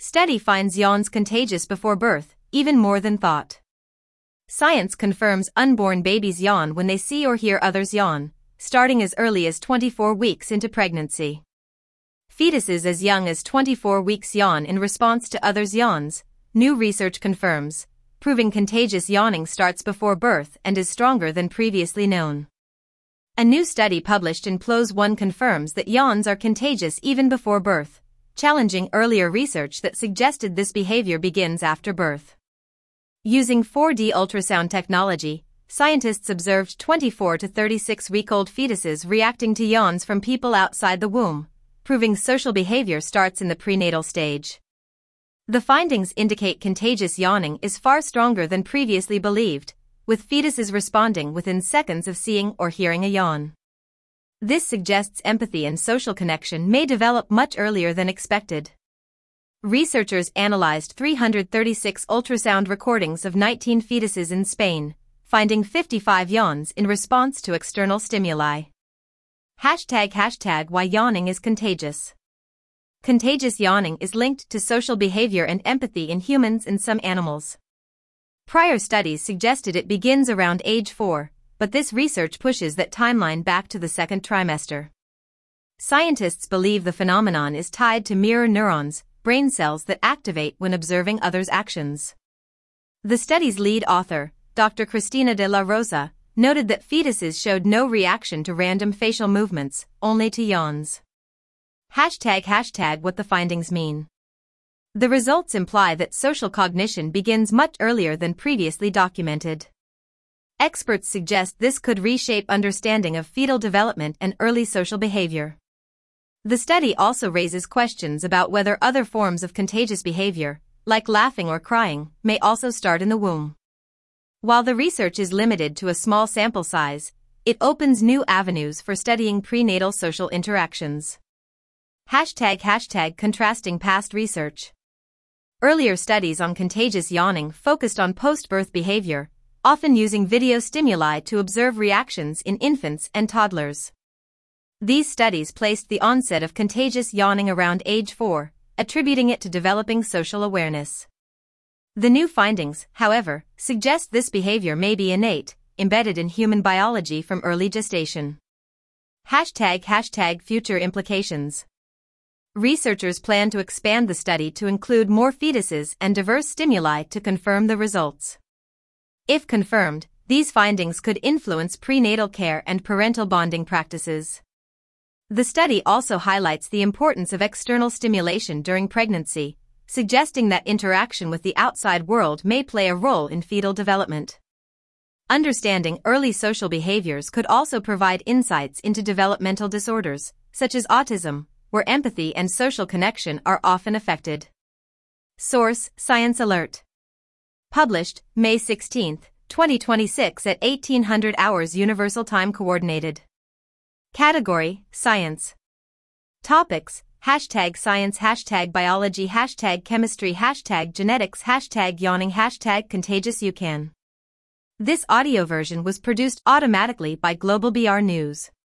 Study finds yawns contagious before birth, even more than thought. Science confirms unborn babies yawn when they see or hear others yawn, starting as early as 24 weeks into pregnancy. Fetuses as young as 24 weeks yawn in response to others' yawns, new research confirms, proving contagious yawning starts before birth and is stronger than previously known. A new study published in PLOS One confirms that yawns are contagious even before birth, challenging earlier research that suggested this behavior begins after birth. Using 4D ultrasound technology, scientists observed 24 to 36-week-old fetuses reacting to yawns from people outside the womb, proving social behavior starts in the prenatal stage. The findings indicate contagious yawning is far stronger than previously believed, with fetuses responding within seconds of seeing or hearing a yawn. This suggests empathy and social connection may develop much earlier than expected. Researchers analyzed 336 ultrasound recordings of 19 fetuses in Spain, finding 55 yawns in response to external stimuli. #Why yawning is contagious. Contagious yawning is linked to social behavior and empathy in humans and some animals. Prior studies suggested it begins around age 4, but this research pushes that timeline back to the second trimester. Scientists believe the phenomenon is tied to mirror neurons, brain cells that activate when observing others' actions. The study's lead author, Dr. Cristina de la Rosa, noted that fetuses showed no reaction to random facial movements, only to yawns. What the findings mean. The results imply that social cognition begins much earlier than previously documented. Experts suggest this could reshape understanding of fetal development and early social behavior. The study also raises questions about whether other forms of contagious behavior, like laughing or crying, may also start in the womb. While the research is limited to a small sample size, it opens new avenues for studying prenatal social interactions. Contrasting past research. Earlier studies on contagious yawning focused on post-birth behavior, often using video stimuli to observe reactions in infants and toddlers. These studies placed the onset of contagious yawning around age 4, attributing it to developing social awareness. The new findings, however, suggest this behavior may be innate, embedded in human biology from early gestation. Future implications. Researchers plan to expand the study to include more fetuses and diverse stimuli to confirm the results. If confirmed, these findings could influence prenatal care and parental bonding practices. The study also highlights the importance of external stimulation during pregnancy, suggesting that interaction with the outside world may play a role in fetal development. Understanding early social behaviors could also provide insights into developmental disorders, such as autism, where empathy and social connection are often affected. Source: Science Alert. Published, May 16, 2026 at 1800 hours Universal Time Coordinated. Category: Science. Topics: #science, #biology, #chemistry, #genetics, #yawning, #contagious. This audio version was produced automatically by Global BR News.